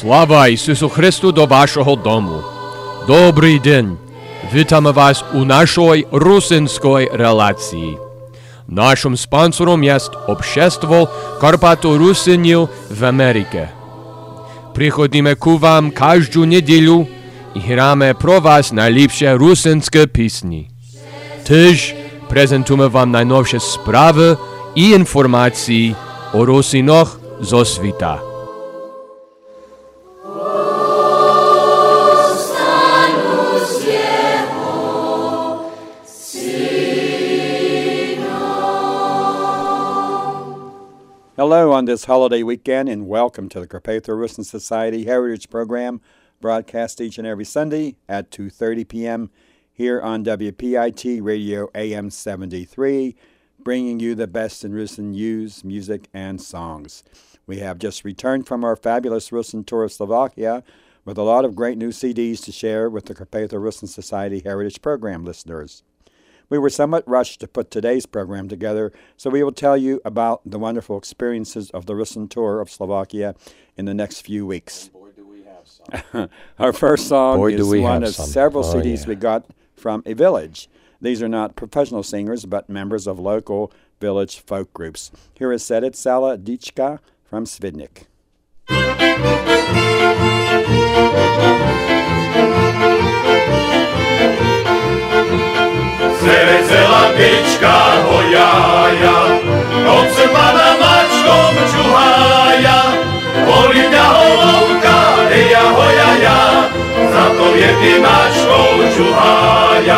Слава Ісусу Христу до вашого дому. Добрий день. Вітаємо вас у нашій русинській релації. Нашим спонсором є Общество Карпато-Русинів в Америці. Приходимо к вам кожну неділю і граємо про вас найліпші русинські пісні. Теж презентуємо вам найновші справи і інформації о русинах зо світа. Hello on this holiday weekend and welcome to the Carpatho-Russin Society Heritage Program, broadcast each and every Sunday at 2:30 p.m. here on WPIT Radio AM 73, bringing you the best in Russin news, music, and songs. We have just returned from our fabulous Russin tour of Slovakia with a lot of great new CDs to share with the Carpatho-Russin Society Heritage Program listeners. We were somewhat rushed to put today's program together, so we will tell you about the wonderful experiences of the Russin tour of Slovakia in the next few weeks. Boy, do we have some. Our first song is one of several CDs we got from a village. These are not professional singers, but members of local village folk groups. Here is Sedit Sala Dichka from Svidnik. Vesela pička hojaja, od se pana mačkom čuhaja, voli mňa holovka, eja hojaja, za to vjeti mačkom čuhaja.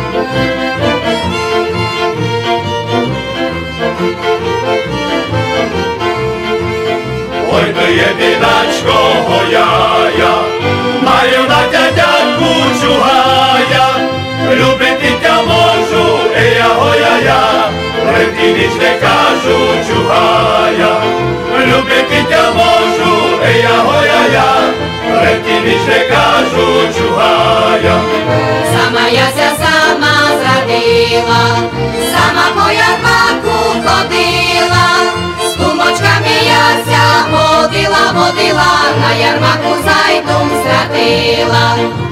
Oj, to jedinačko hojaja, maju na ťaťatku čuhaja, ľubiti ťa môžu, eja hojaja, len ti nič nekážu, čuhaja. Ľubiti ťa môžu, eja hojaja, len ti nič nekážu, čuhaja. Sama jasia sama zradila, sama po jarmaku chodila, s kumočkami jasia modila, na jarmaku zajdum stratila.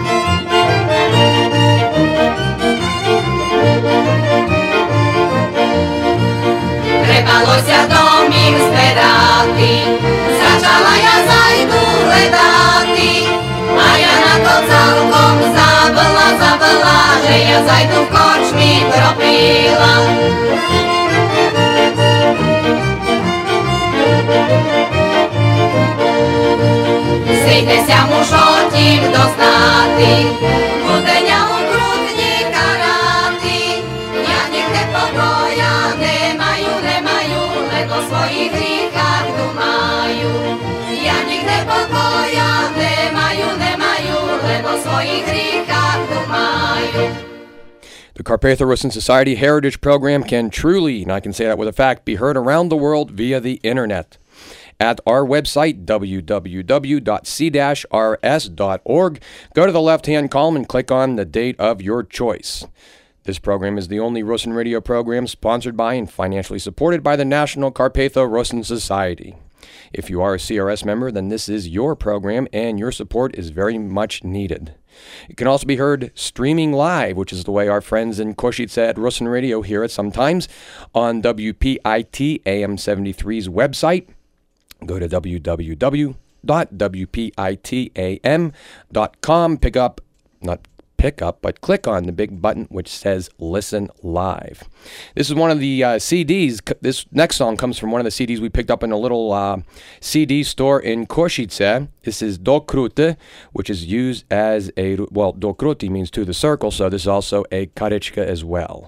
Trebalo sa domím zvedati, začala ja zajdu hledati, a ja na to celkom zabila, že ja zajdu v kočmi propila. Sejde sa muž o tím doznati, bude ňa ukrutni karati, ja nechce pokoja nemajú, lebo v svojich hríchách dumajú. Ja nechce pokoja nemajú, lebo v svojich hríchách dumajú. The Carpatho-Russin Society Heritage Program can truly, and I can say that with a fact, be heard around the world via the internet. At our website, www.c-rs.org, go to the left-hand column and click on the date of your choice. This program is the only Russin radio program sponsored by and financially supported by the National Carpatho-Russin Society. If you are a CRS member, then this is your program and your support is very much needed. It can also be heard streaming live, which is the way our friends in Košice at Russin Radio hear it sometimes, on WPIT AM73's website. Go to www.wpitam.com, click on the big button which says Listen Live. This is one of the CDs. This next song comes from one of the CDs we picked up in a little CD store in Košice. This is Do Krute, which is used as a, well, Do Kruti means to the circle, so this is also a karička as well.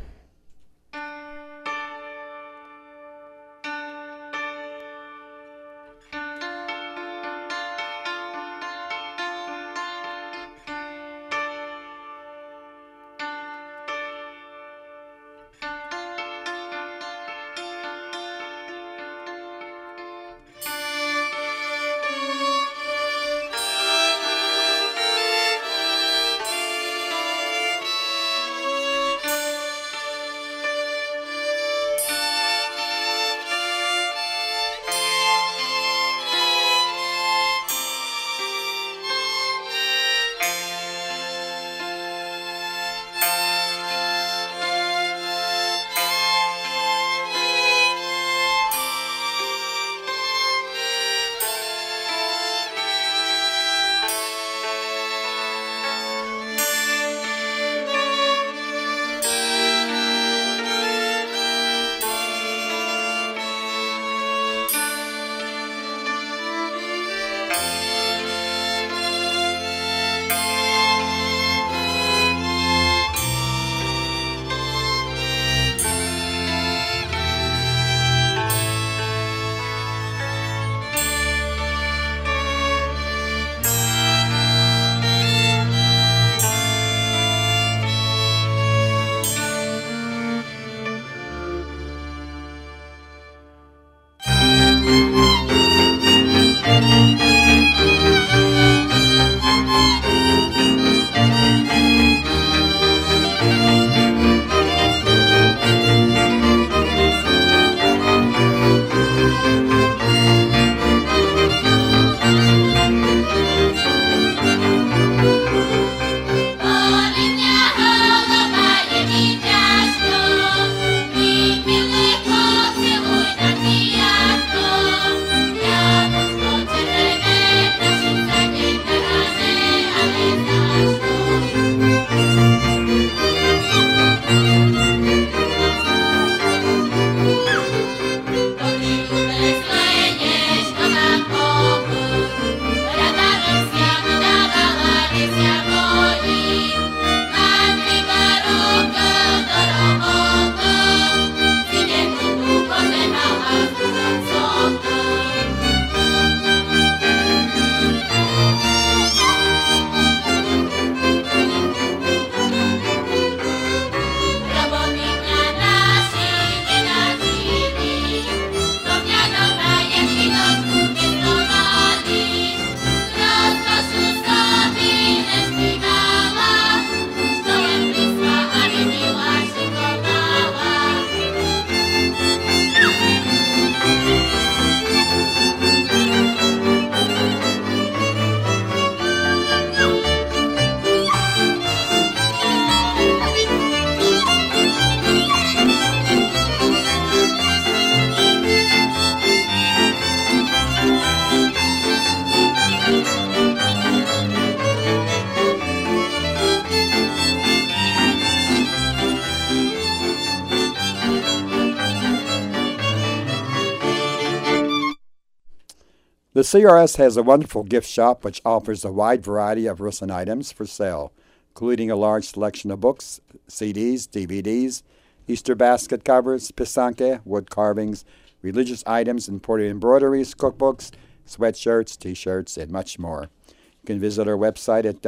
The CRS has a wonderful gift shop which offers a wide variety of Russin items for sale, including a large selection of books, CDs, DVDs, Easter basket covers, pisanke, wood carvings, religious items, imported embroideries, cookbooks, sweatshirts, T-shirts, and much more. You can visit our website at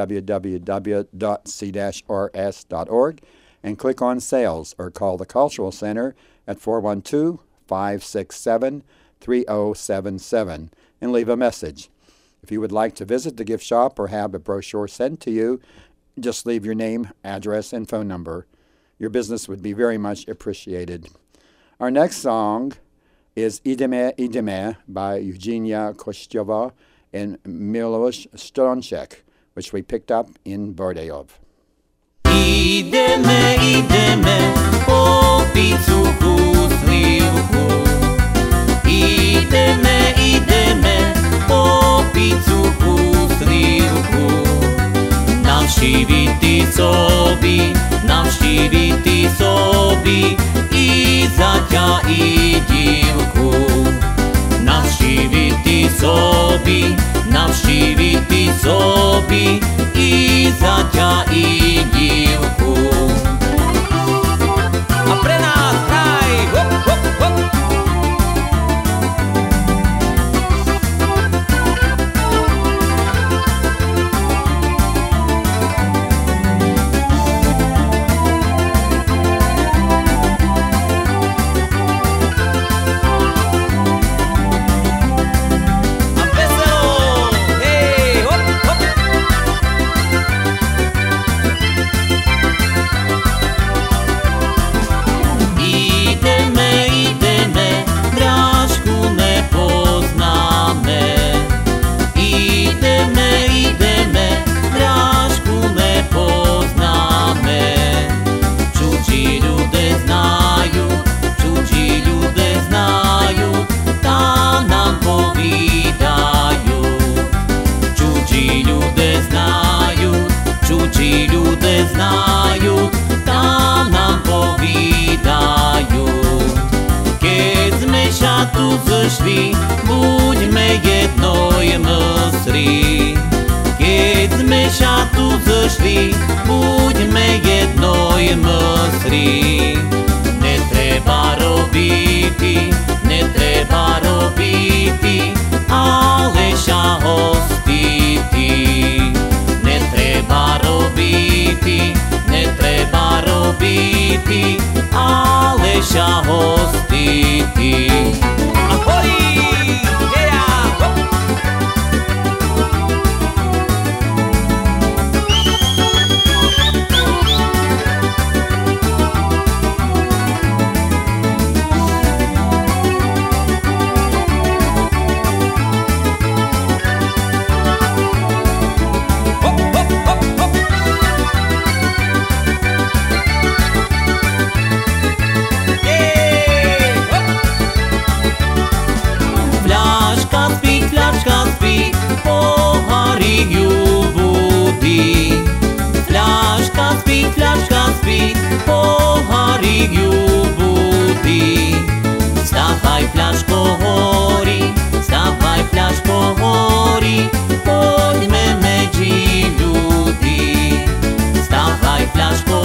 www.c-rs.org and click on Sales or call the Cultural Center at 412-567-3077 and leave a message. If you would like to visit the gift shop or have a brochure sent to you, just leave your name, address, and phone number. Your business would be very much appreciated. Our next song is Ideme Ideme by Eugenia Kostyova and Miloš Stronček, which we picked up in Bordejov. Ideme, ideme, po pizzu slivku. Ideme, ideme, po pizzu slivku. Navštíviti sobi i zaťa i divku. Navštíviti sobi i zaťa i divku. A pre nás hraj, hop, hop, hop. Zešli, buďme jednoj mysli. Keď sme šatu zešli, buďme jednoj mysli. Netreba robiti, ale ša hostiti. Netreba robiti, ale ša hostiti. Fľaška spí, pohárik ju budí. Stávaj fľaško horí, poďme medzi ľudí. Stávaj fľaško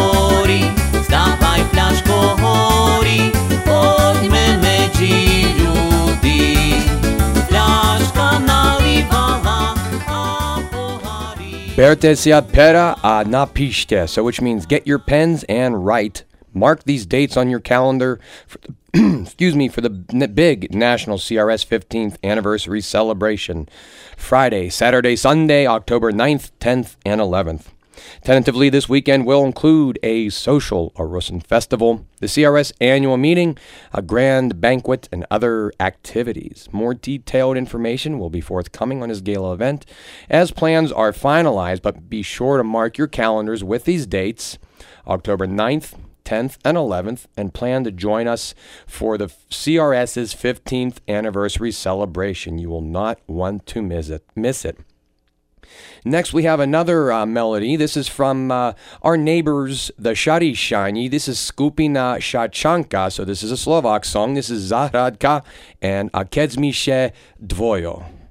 horí, poďme medzi ľudí. Fľaška nalivala a pohárik. Berte si pera a napište, so which means get your pens and write. Mark these dates on your calendar for the big National CRS 15th Anniversary Celebration. Friday, Saturday, Sunday, October 9th, 10th, and 11th. Tentatively, this weekend will include a social Russin festival, the CRS annual meeting, a grand banquet, and other activities. More detailed information will be forthcoming on this gala event as plans are finalized, but be sure to mark your calendars with these dates, October 9th, 10th, and 11th, and plan to join us for the CRS's 15th anniversary celebration. You will not want to miss it. Next, we have another melody. This is from our neighbors, the Sharišani. This is Skupina Šačanka, so this is a Slovak song. This is Zahradka and Keď mi še dvojo.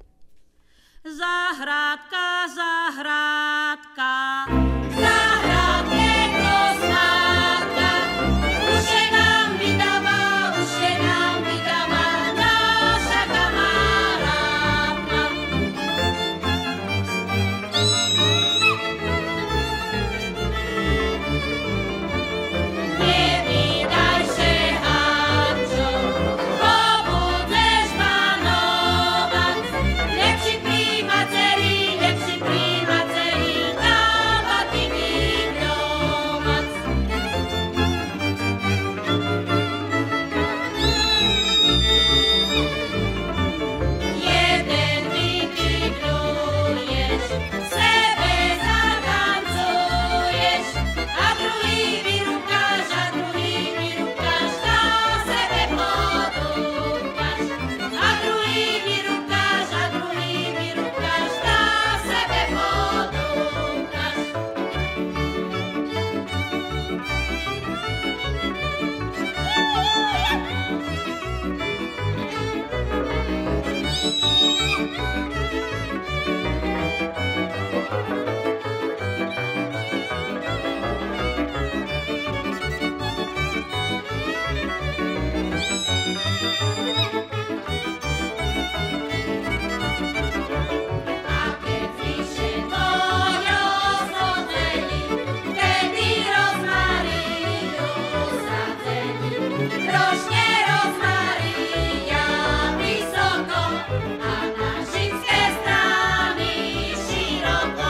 Zahrádka, zahrádka. Zahrádke kosmátka, už je nám vydává naša kamarádka. Nevydaj se, Hančo, pobudeš panovať, lepší pri maceri, dáva ty vybromať. Jeden vykybluješ, sebe zatancuješ, a druhý vyrúkaš, na sebe podúkaš. A druhý vyrúkaš, na sebe podúkaš. A keď zvyše tvojo zlodeli, vtedy rozmarínu sadzeli. Rožne rozmaria vysoko a na židské strany široko.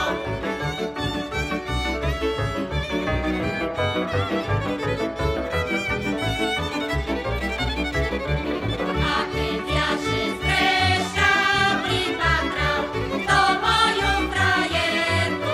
A keď jaše z Preška pripatral, to moju frajerku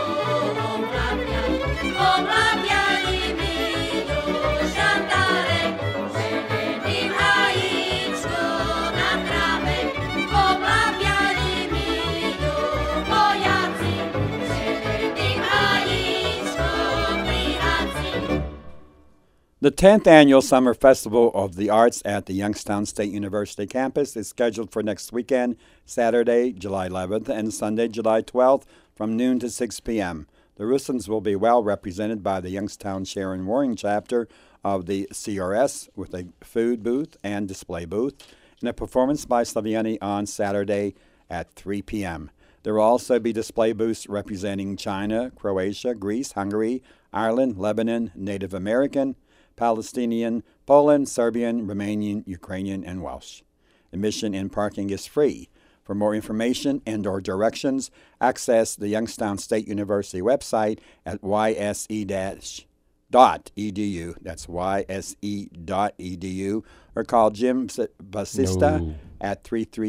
oblapiali mi ju žandáre, zeleným hajíčkom na tráve. Oblapiali mi ju vojaci, zeleným hajíčkom pri haci. The 10th Annual Summer Festival of the Arts at the Youngstown State University campus is scheduled for next weekend, Saturday, July 11th, and Sunday, July 12th, from noon to 6 p.m. The Russins will be well represented by the Youngstown Sharon Waring chapter of the CRS with a food booth and display booth, and a performance by Slaviani on Saturday at 3 p.m. There will also be display booths representing China, Croatia, Greece, Hungary, Ireland, Lebanon, Native American, Palestinian, Poland, Serbian, Romanian, Ukrainian, and Welsh. Admission and parking is free. For more information and/or directions, access the Youngstown State University website at yse-.edu. That's yse.edu. Or call Jim Basista at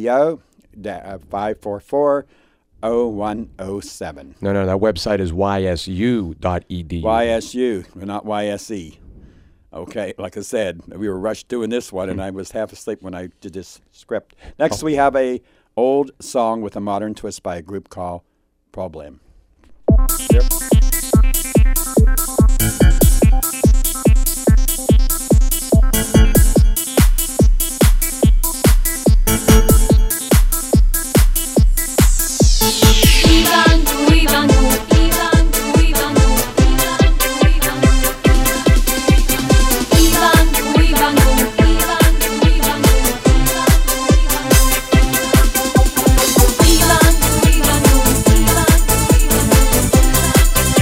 330-544-0107. No, that website is ysu.edu. YSU, not YSE. Okay, like I said, we were rushed doing this one, and I was half asleep when I did this script. Next, we have a old song with a modern twist by a group called Problem. Yep. Ivanku,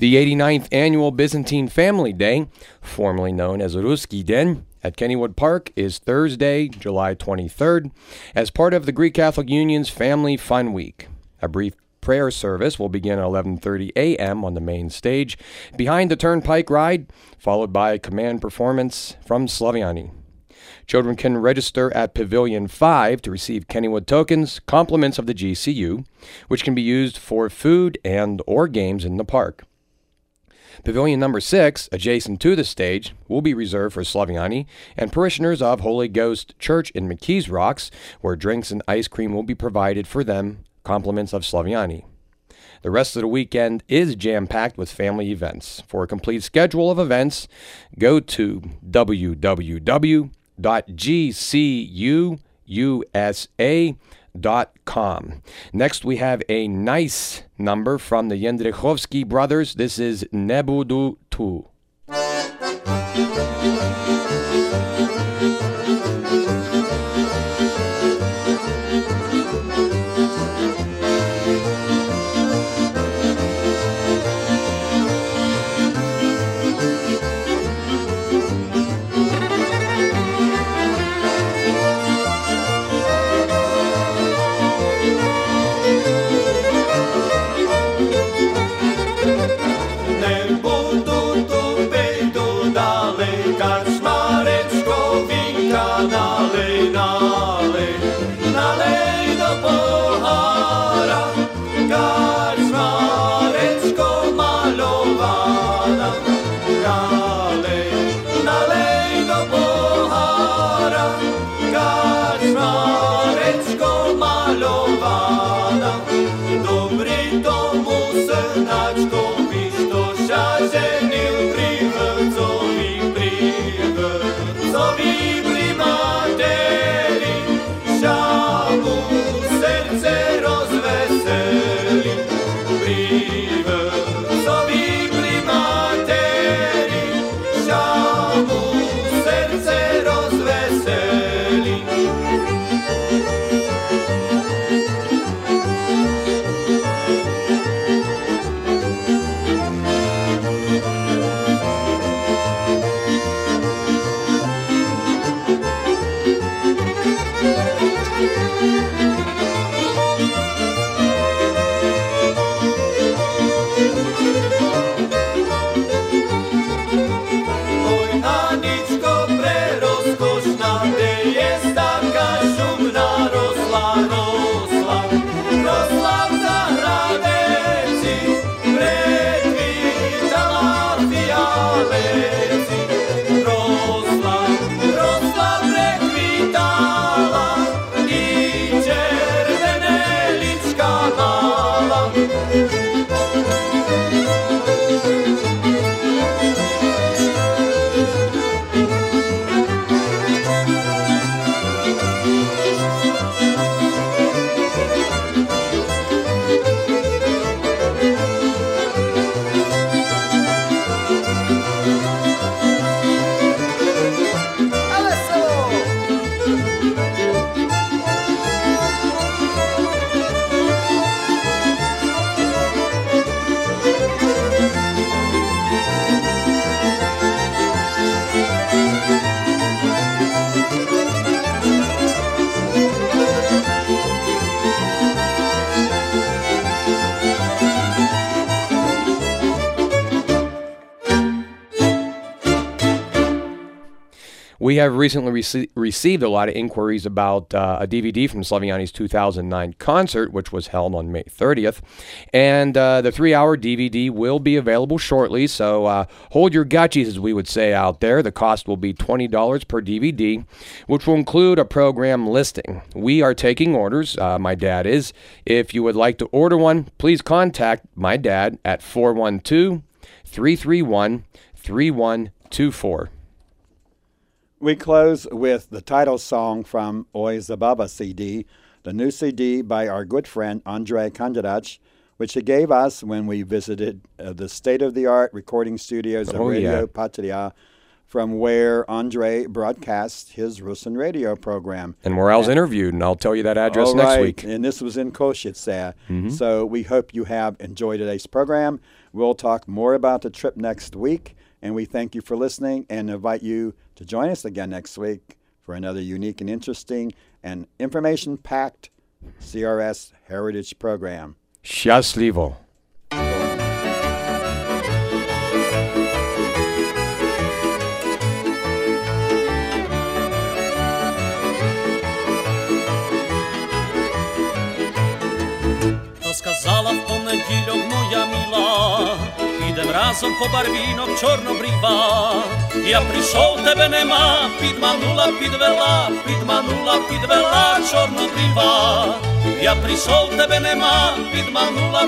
The 89th Annual Byzantine Family Day, formerly known as Ruski Den, at Kennywood Park is Thursday, July 23rd, as part of the Greek Catholic Union's Family Fun Week. A brief prayer service will begin at 11:30 a.m. on the main stage, behind the Turnpike Ride, followed by a command performance from Slaviani. Children can register at Pavilion 5 to receive Kennywood tokens, compliments of the GCU, which can be used for food and or games in the park. Pavilion number 6, adjacent to the stage, will be reserved for Slaviani and parishioners of Holy Ghost Church in McKees Rocks, where drinks and ice cream will be provided for them, compliments of Slaviani. The rest of the weekend is jam-packed with family events. For a complete schedule of events, go to www.gcuusa.com. Next, we have a nice number from the Jędrzejowski brothers. This is Nebudu Tu. We have recently received a lot of inquiries about a DVD from Slaviani's 2009 concert, which was held on May 30th. And the 3-hour DVD will be available shortly, so hold your gotchis, as we would say out there. The cost will be $20 per DVD, which will include a program listing. We are taking orders. My dad is. If you would like to order one, please contact my dad at 412-331-3124. We close with the title song from Oj Zabava CD, the new CD by our good friend Andrei Kanderac, which he gave us when we visited the state-of-the-art recording studios of Radio Patria from where Andre broadcasts his Rusin radio program. And where I was interviewed, and I'll tell you that address next week. And this was in Košice. So we hope you have enjoyed today's program. We'll talk more about the trip next week, and we thank you for listening and invite you to join us again next week for another unique and interesting and information-packed CRS Heritage program. Счастливо. Сказала в понеділок моя мила, підем разом по барвінок чорнобрива. Я прийшов, тебе нема, підманула, підвела чорнобрива. Я прийшов, тебе нема, підманула,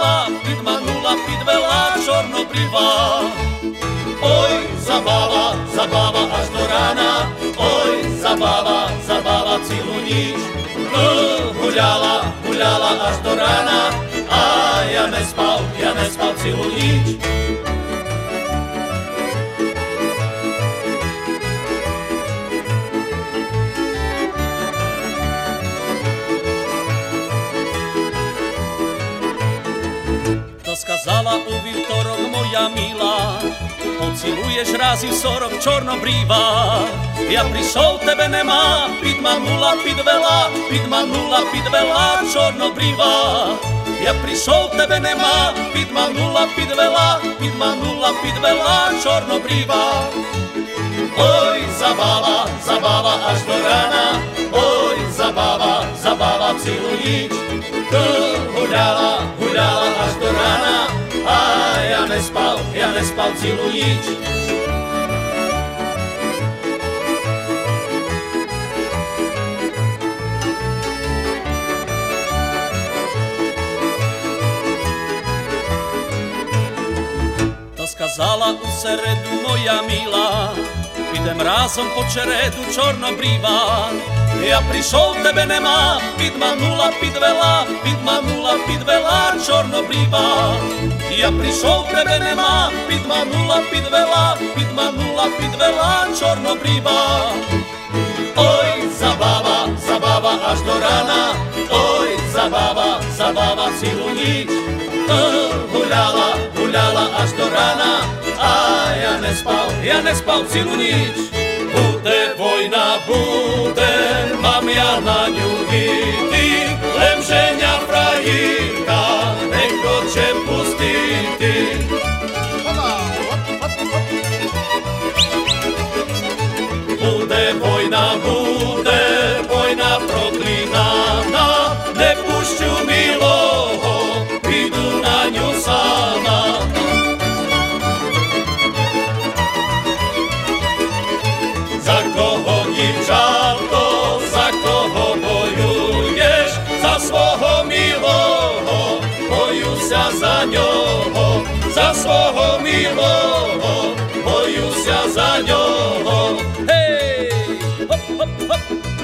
підвела чорнобрива. Ой, забава, аж до рана, ой, забава, цілу ніч. Гуляла аж до рана, а я не спав цілу ніч. То сказала у вівторок моя мила, поцілуєш раз і 40 чорнобрива. Я прийшов, тебе нема, підманула, підвела чорнобрива. Я прийшов, тебе нема, підманула, підвела чорнобрива. Ой, забава аж до рана, ой, забава цілу ніч. Гуляла аж до рана, а я не спав цілу ніч. То сказала у середу моя мила, підем разом по череду чорнобрива. Я прийшов, тебе нема, підманула, підвела чорнобрива. Я прийшов, тебе нема, підманула, підвела чорнобрива. Ой, забава аж до рана, ой, забава цілу ніч. Гуляла аж до рана, а я не спав цілу ніч. Буде війна, мам я на ню йти, лемженя фраїрка не хоче пустити. Буде війна проклинана, не пущу милого, піду на ню сама. За кого, дівчатко, за кого воюєш? За свого милого, боюся за нього. За свого милого, боюся за нього. Гей! Хоп-хоп-хоп!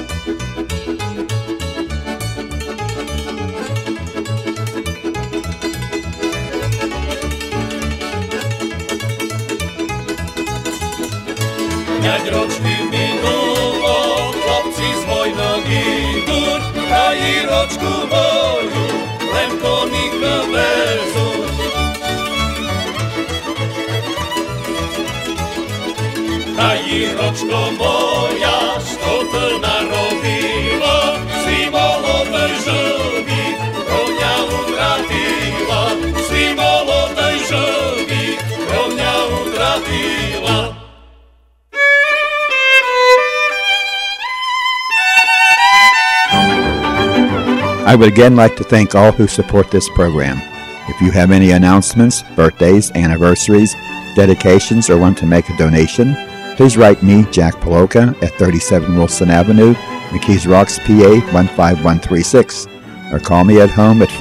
П'ять років минуло, хлопці з війни йдуть, а Ірочку мою лемконіка везуть. А Ірочко моя, що ти наробила, свій молодий живі, коня утратила, свій молодий живі, коня утратила. I would again like to thank all who support this program. If you have any announcements, birthdays, anniversaries, dedications, or want to make a donation, please write me, Jack Paloka, at 37 Wilson Avenue, McKees Rocks, PA 15136, or call me at home at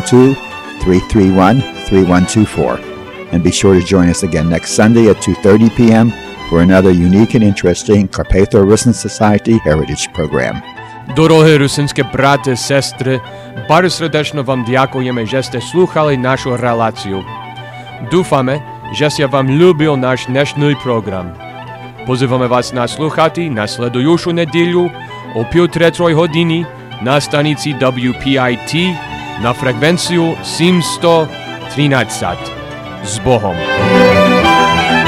412-331-3124. And be sure to join us again next Sunday at 2:30 p.m. for another unique and interesting Carpatho-Rusin Society Heritage program. Дорогі русинські брати, сестри, bardzo srdечно вам дякуємо, що сте слухали нашу релацію. Дúfame, že sa vám ľúbil náš dnešný program. Pozivame vás naslúchati nasledujúšu nedíľu o 2:03 na stanici WPIT na frekvenciu 713. S Bohom.